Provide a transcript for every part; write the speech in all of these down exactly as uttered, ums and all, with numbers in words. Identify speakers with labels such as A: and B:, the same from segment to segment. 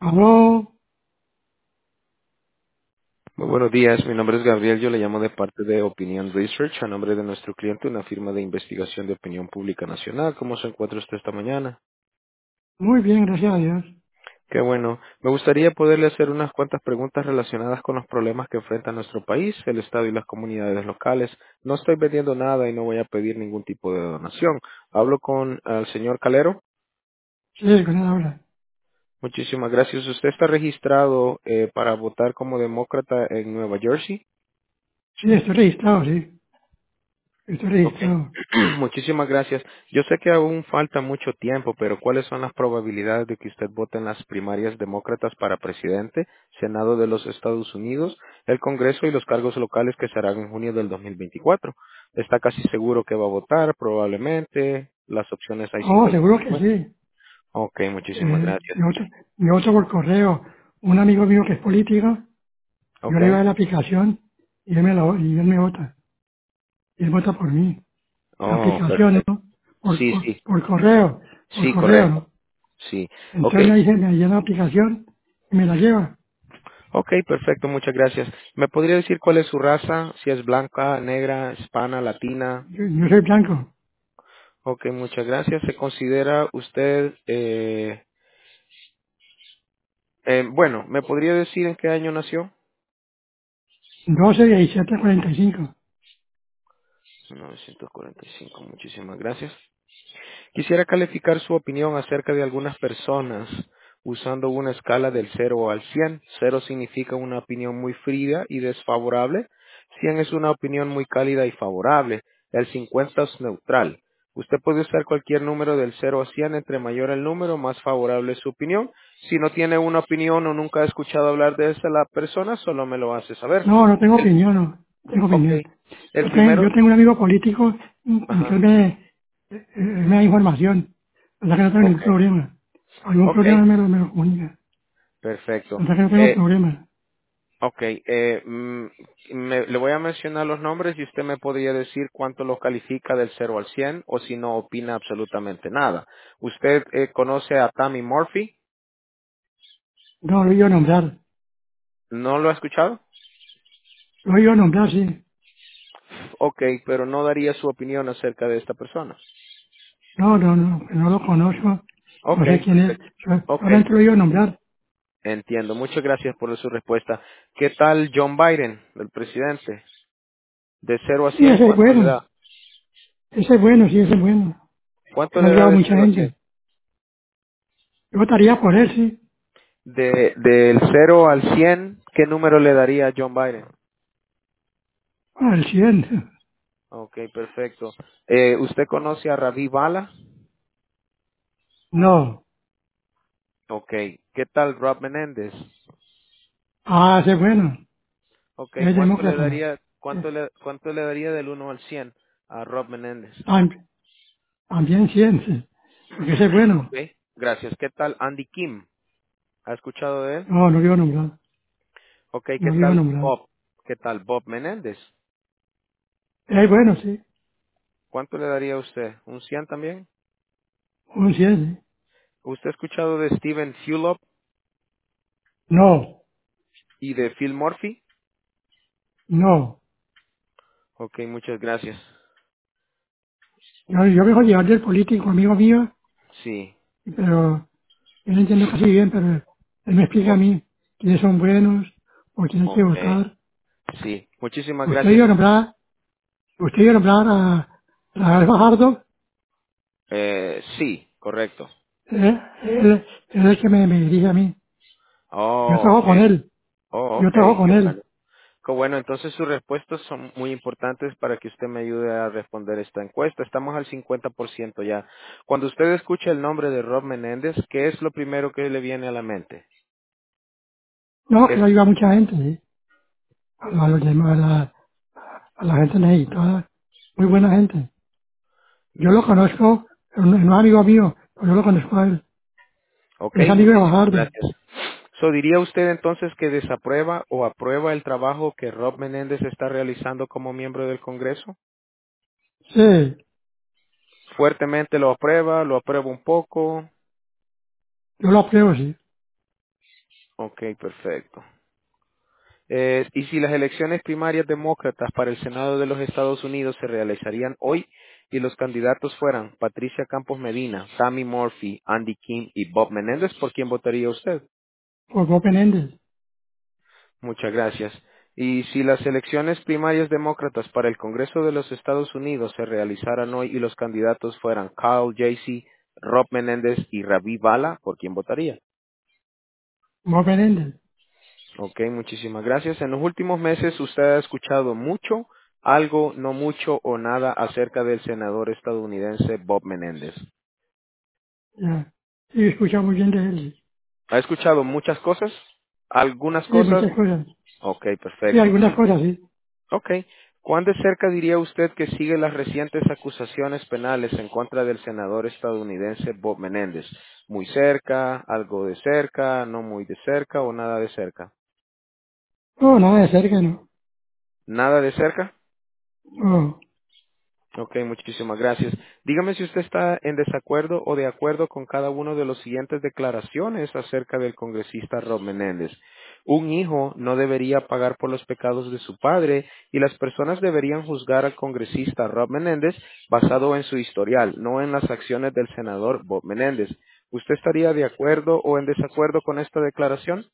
A: Aló,
B: Muy buenos días, mi nombre es Gabriel, yo le llamo de parte de Opinion Research a nombre de nuestro cliente, una firma de investigación de opinión pública nacional. ¿Cómo se encuentra usted esta mañana?
A: muy bien, gracias a Dios.
B: Qué bueno. Me gustaría poderle hacer unas cuantas preguntas relacionadas con los problemas que enfrenta nuestro país, el Estado y las comunidades locales. No estoy vendiendo nada y no voy a pedir ningún tipo de donación. Hablo con el señor Calero.
A: Sí, con él ahora.
B: Muchísimas gracias. ¿Usted está registrado eh, para votar como demócrata en Nueva Jersey?
A: Sí, estoy registrado, sí. Estoy
B: Ok.
A: registrado.
B: Muchísimas gracias. Yo sé que aún falta mucho tiempo, pero ¿cuáles son las probabilidades de que usted vote en las primarias demócratas para presidente, Senado de los Estados Unidos, el Congreso y los cargos locales que se harán en junio del dos mil veinticuatro? ¿Está casi seguro que va a votar? Probablemente. Las opciones hay
A: Oh,
B: cincuenta y
A: seguro que
B: cincuenta.
A: sí.
B: Ok, muchísimas
A: Eh,
B: gracias.
A: yo, voto, yo voto por correo. Un amigo mío que es político, yo
B: Ok.
A: le doy la aplicación y él me, la, y él me vota. Y él vota por mí. La
B: Oh,
A: aplicación,
B: perfecto.
A: ¿no? Por,
B: Sí,
A: por,
B: sí.
A: por correo. Por
B: Sí,
A: correo,
B: correcto.
A: ¿no?
B: Sí. Ok.
A: Entonces me dice, me llena la aplicación y me la lleva.
B: Ok, perfecto, muchas gracias. ¿Me podría decir cuál es su raza? Si es blanca, negra, hispana, latina.
A: Yo, yo soy blanco.
B: Ok, muchas gracias. ¿Se considera usted, eh, eh, bueno, ¿me podría decir en qué año nació?
A: doce, diecisiete, cuarenta y cinco.
B: mil novecientos cuarenta y cinco, muchísimas gracias. Quisiera calificar su opinión acerca de algunas personas usando una escala del cero al cien. Cero significa una opinión muy fría y desfavorable. cien es una opinión muy cálida y favorable. El cincuenta es neutral. Usted puede usar cualquier número del cero a cien. Entre mayor el número, más favorable es su opinión. Si no tiene una opinión o nunca ha escuchado hablar de esa la persona, solo me lo hace saber.
A: No, no tengo opinión, no. Tengo
B: Ok.
A: opinión.
B: El
A: Yo, ten- yo
B: primero,
A: tengo un amigo político mm, que
B: ajá.
A: él me, eh, él me da información. O sea que no tengo
B: Ok.
A: ningún problema. Algún
B: Ok.
A: problema me lo, me lo comunica. O
B: Perfecto.
A: sea que no tengo
B: Eh,
A: problema.
B: Ok, eh, mm, me- le voy a mencionar los nombres y usted me podría decir cuánto lo califica del cero al cien o si no opina absolutamente nada. ¿Usted eh, conoce a Tammy Murphy?
A: No, lo he oído nombrar.
B: ¿No lo ha escuchado?
A: Lo he oído nombrar, sí.
B: Ok, pero no daría su opinión acerca de esta persona.
A: No, no, no, que no lo conozco. No
B: Ok,
A: sé quién es.
B: perfecto.
A: So-
B: Ok,
A: Solamente lo he oído nombrar.
B: entiendo. Muchas gracias por su respuesta. ¿Qué tal John Biden, el presidente? De cero a
A: Sí,
B: cien,
A: ese es
B: ¿cuánto le
A: bueno.
B: da?
A: Ese es bueno, sí, ese es bueno.
B: ¿Cuánto
A: Él ha
B: le da
A: ayudado a
B: de
A: mucha
B: cero a cien?
A: gente. Yo votaría por él, sí.
B: De, del cero al cien, ¿qué número le daría a John Biden?
A: Al cien.
B: Ok, perfecto. Eh, ¿Usted conoce a Ravi Bala?
A: No.
B: Ok. ¿Qué tal Rob Menéndez?
A: Ah, ese es bueno.
B: Ok,
A: Es
B: ¿cuánto le
A: demócrata.
B: daría,
A: Eh,
B: cuánto le, cuánto le daría del uno al cien a Rob Menéndez?
A: tam- También cien, porque ese es bueno.
B: Ok, gracias. ¿Qué tal Andy Kim? ¿Ha escuchado de él?
A: No, no lo iba a nombrar.
B: Ok,
A: No
B: ¿qué
A: lo iba a
B: tal
A: nombrar.
B: Bob? ¿Qué tal Bob Menéndez?
A: Es bueno, sí.
B: ¿Cuánto le daría a usted? ¿Un cien también?
A: Un cien, sí.
B: ¿Usted ha escuchado de Steven Fulop
A: No,
B: y de Phil Murphy?
A: no.
B: Ok, muchas gracias.
A: Yo, yo vengo a llevar del político, amigo mío,
B: Sí.
A: pero yo no entiendo casi bien, pero él me explica a
B: O-
A: mí quiénes son buenos, por quién hay que
B: ok.
A: votar.
B: Sí. Muchísimas
A: Usted
B: gracias.
A: iba a nombrar, usted iba a nombrar a Rafael Fajardo,
B: Eh, sí, correcto.
A: eh, él, él es el que me, me dirige a mí. Yo
B: Oh,
A: trabajo
B: ok.
A: con él,
B: Oh,
A: yo
B: ok.
A: trabajo con
B: Qué
A: él.
B: bueno. Qué bueno. Entonces sus respuestas son muy importantes para que usted me ayude a responder esta encuesta. Estamos al cincuenta por ciento ya. Cuando usted escucha el nombre de Rob Menéndez, ¿qué es lo primero que le viene a la mente?
A: No, que
B: Es,
A: lo ayuda a mucha gente, sí. A, a los demás, a la, a la gente necesitada. Muy buena gente. Yo lo
B: mm,
A: conozco, no no es amigo mío, pero yo lo conozco a él.
B: ok,
A: Es amigo de
B: muchísimas
A: Bajardo.
B: gracias. So, ¿diría usted entonces que desaprueba o aprueba el trabajo que Rob Menéndez está realizando como miembro del Congreso?
A: Sí,
B: Fuertemente lo aprueba, lo aprueba un poco.
A: yo lo apruebo, sí.
B: Ok, perfecto. Eh, y si las elecciones primarias demócratas para el Senado de los Estados Unidos se realizarían hoy y los candidatos fueran Patricia Campos Medina, Tammy Murphy, Andy Kim y Bob Menéndez, ¿por quién votaría usted?
A: Por Bob Menéndez.
B: Muchas gracias. Y si las elecciones primarias demócratas para el Congreso de los Estados Unidos se realizaran hoy y los candidatos fueran Kyle Jasey, Rob Menéndez y Ravi Bala, ¿por quién votaría?
A: Bob Menéndez.
B: Ok, muchísimas gracias. En los últimos meses usted ha escuchado mucho, algo, no mucho o nada acerca del senador estadounidense Bob Menéndez.
A: Ya. Sí, escuchamos bien de él.
B: ¿Ha escuchado muchas cosas? ¿Algunas
A: Sí,
B: cosas?
A: muchas cosas.
B: Ok,
A: Sí,
B: perfecto.
A: algunas cosas, sí.
B: Ok. ¿Cuán de cerca diría usted que sigue las recientes acusaciones penales en contra del senador estadounidense Bob Menéndez? ¿Muy cerca, algo de cerca, no muy de cerca o nada de cerca?
A: Oh, nada de cerca, ¿no?
B: ¿Nada de cerca?
A: Oh,
B: Ok, muchísimas gracias. Dígame si usted está en desacuerdo o de acuerdo con cada una de las siguientes declaraciones acerca del congresista Rob Menéndez. Un hijo no debería pagar por los pecados de su padre y las personas deberían juzgar al congresista Rob Menéndez basado en su historial, no en las acciones del senador Bob Menéndez. ¿Usted estaría de acuerdo o en desacuerdo con esta declaración?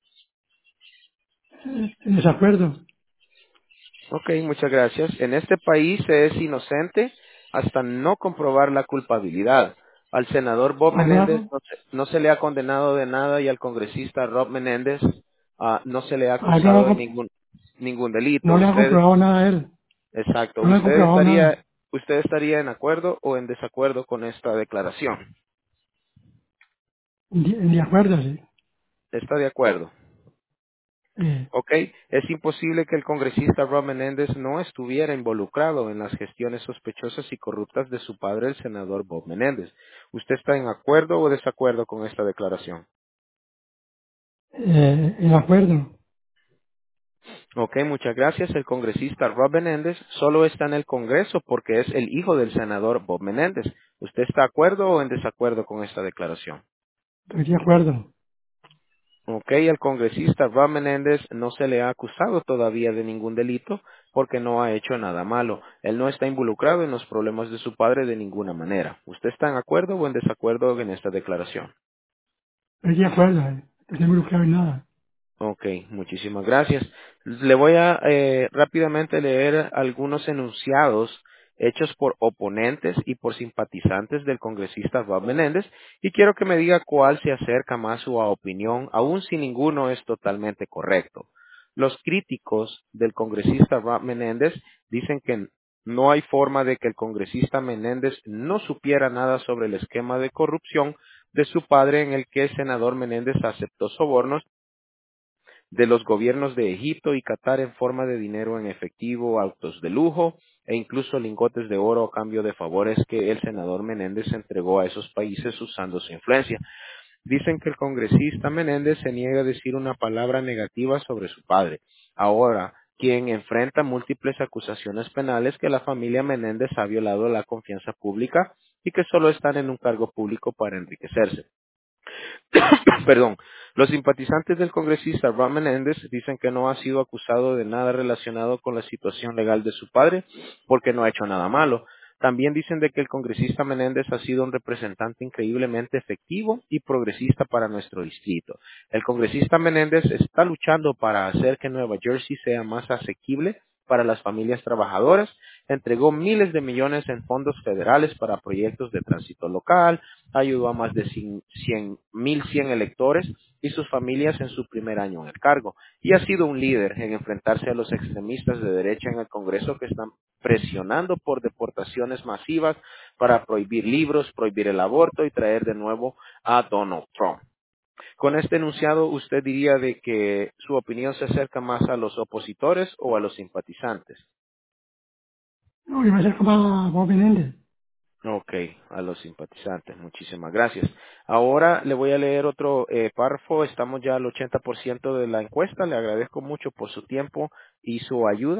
A: en desacuerdo.
B: Ok, muchas gracias. En este país se es inocente hasta no comprobar la culpabilidad. Al senador Bob
A: ¿Ah, no
B: Menéndez
A: hago?
B: no se, no se le ha condenado de nada y al congresista Rob Menéndez ah, no se le ha
A: Ah, no,
B: acusado de
A: hago-
B: ningún ningún delito.
A: no le ha
B: Usted,
A: comprobado nada a él.
B: exacto.
A: No le ha
B: ¿Usted
A: comprobado nada.
B: estaría usted estaría en acuerdo o en desacuerdo con esta declaración?
A: En, de en de acuerdo, sí.
B: ¿Está de acuerdo?
A: Eh,
B: Ok, es imposible que el congresista Rob Menéndez no estuviera involucrado en las gestiones sospechosas y corruptas de su padre, el senador Bob Menéndez. ¿Usted está en acuerdo o desacuerdo con esta declaración?
A: eh, en acuerdo.
B: Ok, muchas gracias. El congresista Rob Menéndez solo está en el Congreso porque es el hijo del senador Bob Menéndez. ¿Usted está de acuerdo o en desacuerdo con esta declaración?
A: Estoy de acuerdo.
B: Ok, el congresista Rob Menéndez no se le ha acusado todavía de ningún delito porque no ha hecho nada malo. Él no está involucrado en los problemas de su padre de ninguna manera. ¿Usted está en acuerdo o en desacuerdo en esta declaración?
A: Estoy de acuerdo, eh. No estoy involucrado en nada.
B: Ok, muchísimas gracias. Le voy a eh, rápidamente leer algunos enunciados hechos por oponentes y por simpatizantes del congresista Rob Menéndez y quiero que me diga cuál se acerca más a su opinión, aun si ninguno es totalmente correcto. Los críticos del congresista Rob Menéndez dicen que no hay forma de que el congresista Menéndez no supiera nada sobre el esquema de corrupción de su padre en el que el senador Menéndez aceptó sobornos de los gobiernos de Egipto y Qatar en forma de dinero en efectivo, autos de lujo e incluso lingotes de oro a cambio de favores que el senador Menéndez entregó a esos países usando su influencia. Dicen que el congresista Menéndez se niega a decir una palabra negativa sobre su padre. Ahora, quien enfrenta múltiples acusaciones penales que la familia Menéndez ha violado la confianza pública y que solo están en un cargo público para enriquecerse. Perdón. Los simpatizantes del congresista Ron Menéndez dicen que no ha sido acusado de nada relacionado con la situación legal de su padre porque no ha hecho nada malo. También dicen de que el congresista Menéndez ha sido un representante increíblemente efectivo y progresista para nuestro distrito. El congresista Menéndez está luchando para hacer que Nueva Jersey sea más asequible para las familias trabajadoras, entregó miles de millones en fondos federales para proyectos de tránsito local, ayudó a más de cien mil cien electores y sus familias en su primer año en el cargo, y ha sido un líder en enfrentarse a los extremistas de derecha en el Congreso que están presionando por deportaciones masivas para prohibir libros, prohibir el aborto y traer de nuevo a Donald Trump. Con este enunciado, ¿usted diría de que su opinión se acerca más a los opositores o a los simpatizantes?
A: No, yo me acerco más a Bob Menéndez.
B: Ok, a los simpatizantes, muchísimas gracias. Ahora le voy a leer otro eh, párrafo, estamos ya al ochenta por ciento de la encuesta, le agradezco mucho por su tiempo y su ayuda.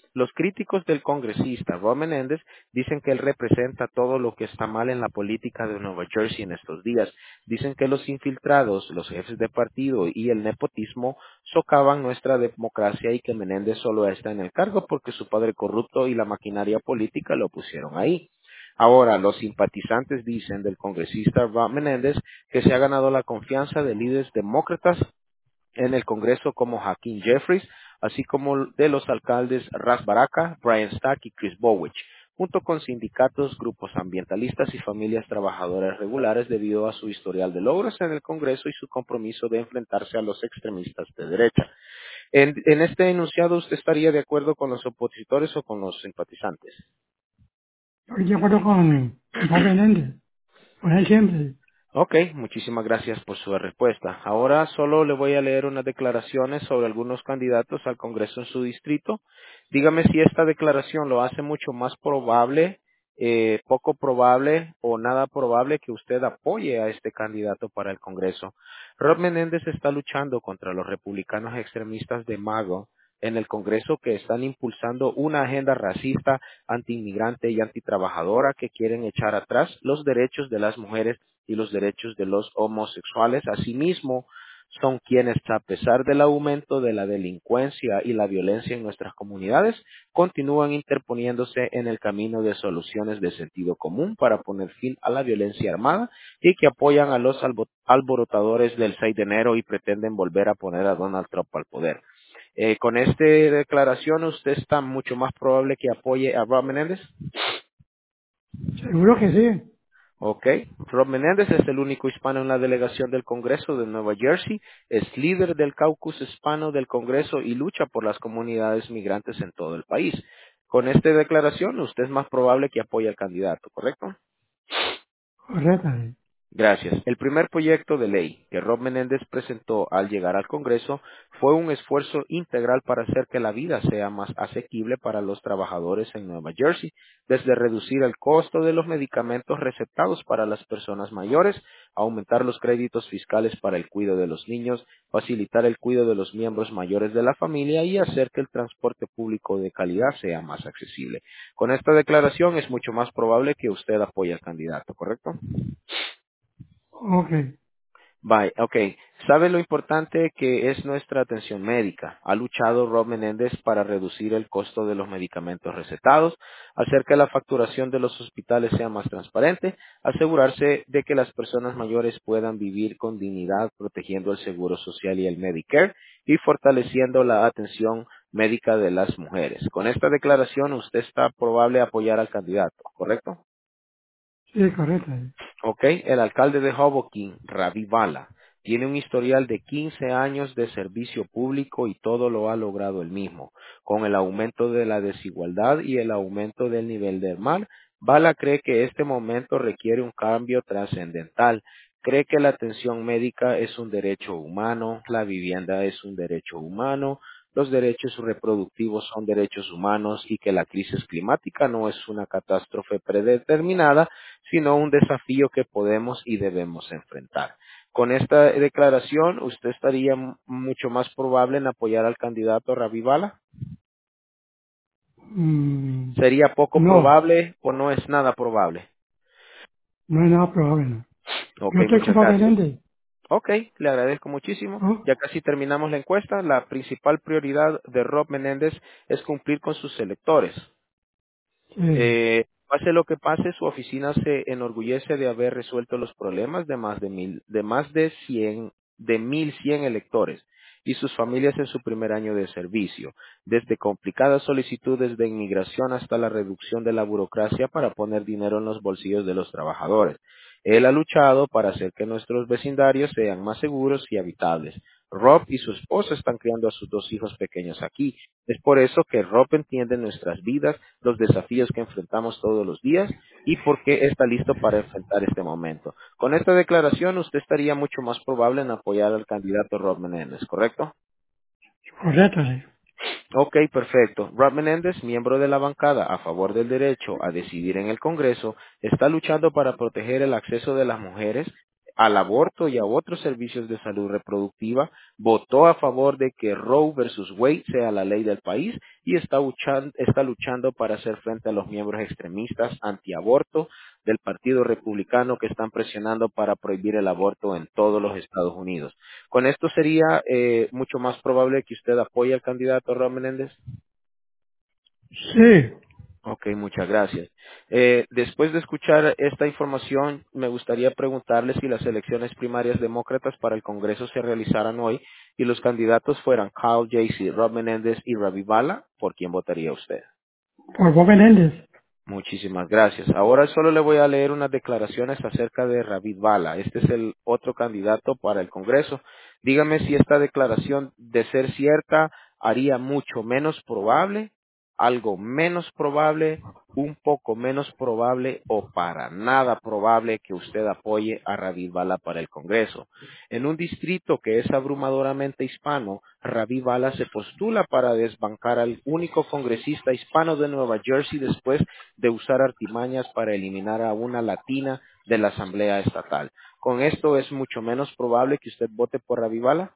B: Los críticos del congresista Rob Menéndez dicen que él representa todo lo que está mal en la política de Nueva Jersey en estos días. Dicen que los infiltrados, los jefes de partido y el nepotismo socavan nuestra democracia y que Menéndez solo está en el cargo porque su padre corrupto y la maquinaria política lo pusieron ahí. Ahora, los simpatizantes dicen del congresista Rob Menéndez que se ha ganado la confianza de líderes demócratas en el Congreso como Hakeem Jeffries, así como de los alcaldes Ras Baraka, Brian Stack y Chris Bowich, junto con sindicatos, grupos ambientalistas y familias trabajadoras regulares debido a su historial de logros en el Congreso y su compromiso de enfrentarse a los extremistas de derecha. En, en este enunciado, ¿usted estaría de acuerdo con los opositores o con los simpatizantes?
A: Estoy de acuerdo con Bob Menéndez, con él siempre.
B: Ok, muchísimas gracias por su respuesta. Ahora solo le voy a leer unas declaraciones sobre algunos candidatos al Congreso en su distrito. Dígame si esta declaración lo hace mucho más probable, eh, poco probable o nada probable que usted apoye a este candidato para el Congreso. Rob Menéndez está luchando contra los republicanos extremistas de Mago en el Congreso que están impulsando una agenda racista, antiinmigrante y antitrabajadora que quieren echar atrás los derechos de las mujeres y los derechos de los homosexuales. Asimismo, son quienes, a pesar del aumento de la delincuencia y la violencia en nuestras comunidades, continúan interponiéndose en el camino de soluciones de sentido común para poner fin a la violencia armada y que apoyan a los albo- alborotadores del seis de enero y pretenden volver a poner a Donald Trump al poder. Eh, con esta declaración, ¿usted está mucho más probable que apoye a Rob Menéndez?
A: Seguro que sí.
B: Ok. Rob Menéndez es el único hispano en la delegación del Congreso de Nueva Jersey, es líder del caucus hispano del Congreso y lucha por las comunidades migrantes en todo el país. Con esta declaración, usted es más probable que apoye al candidato, ¿correcto?
A: Correcto.
B: Gracias. El primer proyecto de ley que Rob Menéndez presentó al llegar al Congreso fue un esfuerzo integral para hacer que la vida sea más asequible para los trabajadores en Nueva Jersey, desde reducir el costo de los medicamentos recetados para las personas mayores, aumentar los créditos fiscales para el cuidado de los niños, facilitar el cuidado de los miembros mayores de la familia y hacer que el transporte público de calidad sea más accesible. Con esta declaración es mucho más probable que usted apoye al candidato, ¿correcto?
A: Ok.
B: Bye, ok. ¿Sabe lo importante que es nuestra atención médica? Ha luchado Rob Menéndez para reducir el costo de los medicamentos recetados, hacer que la facturación de los hospitales sea más transparente, asegurarse de que las personas mayores puedan vivir con dignidad protegiendo el seguro social y el Medicare y fortaleciendo la atención médica de las mujeres. Con esta declaración usted está probable a apoyar al candidato, ¿correcto?
A: Sí, correcto.
B: Ok, el alcalde de Hoboken, Ravi Bala, tiene un historial de quince años de servicio público y todo lo ha logrado él mismo. Con el aumento de la desigualdad y el aumento del nivel del mar, Bala cree que este momento requiere un cambio trascendental. Cree que la atención médica es un derecho humano, la vivienda es un derecho humano, los derechos reproductivos son derechos humanos y que la crisis climática no es una catástrofe predeterminada, sino un desafío que podemos y debemos enfrentar. Con esta declaración, ¿usted estaría m- mucho más probable en apoyar al candidato Ravi Bala?
A: Mm,
B: ¿Sería poco
A: no,
B: probable o no es nada probable?
A: no es nada probable.
B: Ok,
A: Yo estoy con
B: muchas
A: Bob
B: gracias.
A: Menéndez.
B: Ok, le agradezco muchísimo.
A: ¿No?
B: Ya casi terminamos la encuesta. La principal prioridad de Rob Menéndez es cumplir con sus electores.
A: Sí.
B: Eh, pase lo que pase, su oficina se enorgullece de haber resuelto los problemas de más de mil, de más de cien, de mil cien electores y sus familias en su primer año de servicio, desde complicadas solicitudes de inmigración hasta la reducción de la burocracia para poner dinero en los bolsillos de los trabajadores. Él ha luchado para hacer que nuestros vecindarios sean más seguros y habitables. Rob y su esposa están criando a sus dos hijos pequeños aquí. Es por eso que Rob entiende nuestras vidas, los desafíos que enfrentamos todos los días y por qué está listo para enfrentar este momento. Con esta declaración usted estaría mucho más probable en apoyar al candidato Rob Menéndez, ¿correcto?
A: Correcto, sí.
B: Ok, perfecto. Rob Menéndez, miembro de la bancada a favor del derecho a decidir en el Congreso, está luchando para proteger el acceso de las mujeres al aborto y a otros servicios de salud reproductiva, votó a favor de que Roe versus Wade sea la ley del país y está luchando, está luchando para hacer frente a los miembros extremistas antiaborto del Partido Republicano que están presionando para prohibir el aborto en todos los Estados Unidos. Con esto sería eh, mucho más probable que usted apoye al candidato Raúl Menéndez.
A: Sí,
B: Ok, muchas gracias. Eh, después de escuchar esta información, me gustaría preguntarle si las elecciones primarias demócratas para el Congreso se realizaran hoy y los candidatos fueran Kyle Jasey, Rob Menéndez y Ravi Bala, ¿por quién votaría usted?
A: por Bob Menéndez.
B: Muchísimas gracias. Ahora solo le voy a leer unas declaraciones acerca de Ravid Bala. Este es el otro candidato para el Congreso. Dígame si esta declaración, de ser cierta, haría mucho menos probable, algo menos probable, un poco menos probable o para nada probable que usted apoye a Ravid Bala para el Congreso. En un distrito que es abrumadoramente hispano, Ravid Bala se postula para desbancar al único congresista hispano de Nueva Jersey después de usar artimañas para eliminar a una latina de la Asamblea Estatal. Con esto es mucho menos probable que usted vote por Ravibala.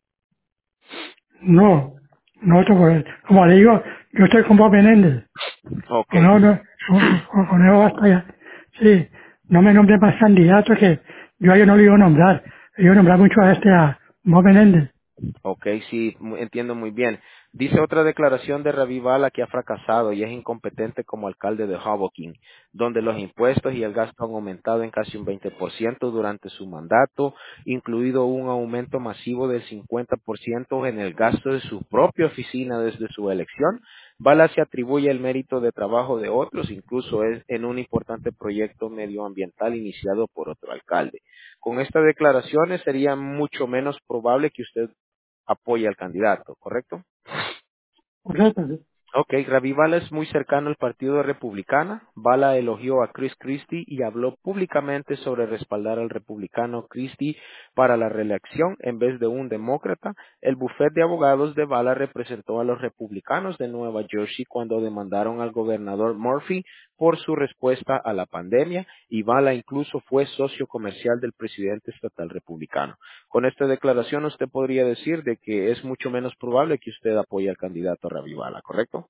A: No, no otro por él. Como le digo, yo estoy con Bob Menéndez.
B: Ok,
A: Con, no, con, con, con eso basta ya. Sí, no me nombre más candidatos que yo a ellos no le iba a nombrar. Yo iba a nombrar mucho a este, a Bob Menéndez.
B: ok, sí, mu- entiendo muy bien. Dice otra declaración de Ravibala que ha fracasado y es incompetente como alcalde de Hoboken, donde los impuestos y el gasto han aumentado en casi un veinte por ciento durante su mandato, incluido un aumento masivo del cincuenta por ciento en el gasto de su propia oficina desde su elección. Bala se atribuye el mérito de trabajo de otros, incluso es en un importante proyecto medioambiental iniciado por otro alcalde. Con estas declaraciones sería mucho menos probable que usted apoye al candidato, ¿correcto?
A: Correcto, sí.
B: Ok, Ravi Bala es muy cercano al Partido Republicana. Bala elogió a Chris Christie y habló públicamente sobre respaldar al republicano Christie para la reelección en vez de un demócrata. El bufete de abogados de Bala representó a los republicanos de Nueva Jersey cuando demandaron al gobernador Murphy por su respuesta a la pandemia y Bala incluso fue socio comercial del presidente estatal republicano. Con esta declaración usted podría decir de que es mucho menos probable que usted apoye al candidato Ravi Bala, ¿correcto?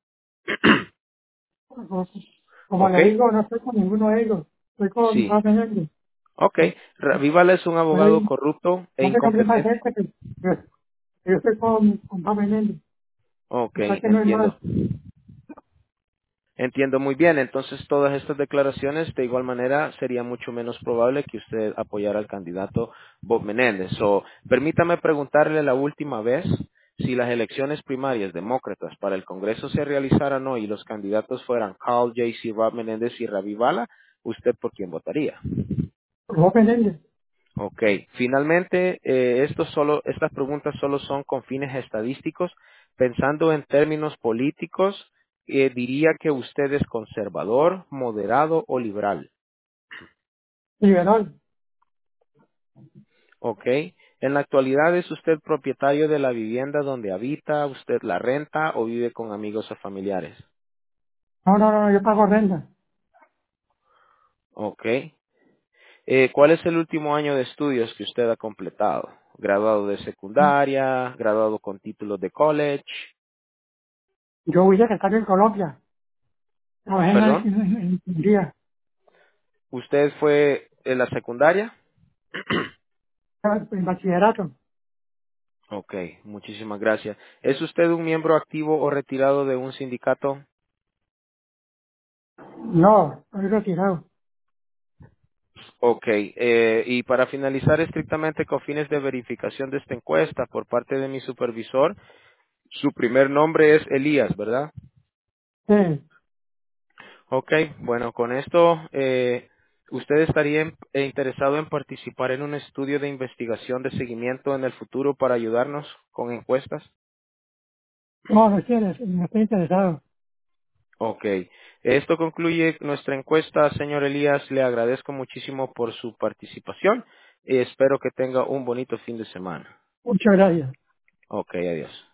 A: Como
B: Ok,
A: le digo, no estoy con ninguno de ellos. Estoy con
B: sí.
A: Bob Menéndez.
B: Ok, Ravival es un
A: Pero
B: abogado
A: ahí
B: corrupto e
A: no me nombre más
B: incompetente.
A: gente que que- que yo estoy con, con Bob Menéndez.
B: Ok,
A: O sea que no es más.
B: entiendo. Entiendo muy bien. Entonces, todas estas declaraciones, de igual manera, sería mucho menos probable que usted apoyara al candidato Bob Menéndez. So, permítame preguntarle la última vez si las elecciones primarias demócratas para el Congreso se realizaran hoy y los candidatos fueran Carl J C, Bob Menéndez y Ravi Bala, ¿usted por quién votaría?
A: Bob Menéndez.
B: Ok, finalmente, eh, estos solo, estas preguntas solo son con fines estadísticos. Pensando en términos políticos, eh, diría que usted es conservador, moderado o liberal.
A: Liberal.
B: Ok, en la actualidad es usted propietario de la vivienda donde habita, usted la renta o vive con amigos o familiares.
A: No, no, no, yo pago renta.
B: Ok, eh, ¿cuál es el último año de estudios que usted ha completado? ¿Graduado de secundaria, graduado con títulos de college?
A: Yo voy a estar en Colombia. Trabajé en la
B: ¿Perdón?
A: en, en, en ingeniería,
B: ¿Usted fue en la secundaria?
A: en bachillerato.
B: Ok, muchísimas gracias. ¿Es usted un miembro activo o retirado de un sindicato?
A: No, estoy retirado.
B: Ok, eh, y para finalizar estrictamente con fines de verificación de esta encuesta por parte de mi supervisor, su primer nombre es Elías, ¿verdad?
A: Sí.
B: Ok, bueno, con esto, eh, ¿usted estaría en- eh, interesado en participar en un estudio de investigación de seguimiento en el futuro para ayudarnos con encuestas?
A: No, no tienes, no estoy interesado.
B: Ok. Esto concluye nuestra encuesta, señor Elías. Le agradezco muchísimo por su participación y espero que tenga un bonito fin de semana.
A: Muchas gracias.
B: Ok, adiós.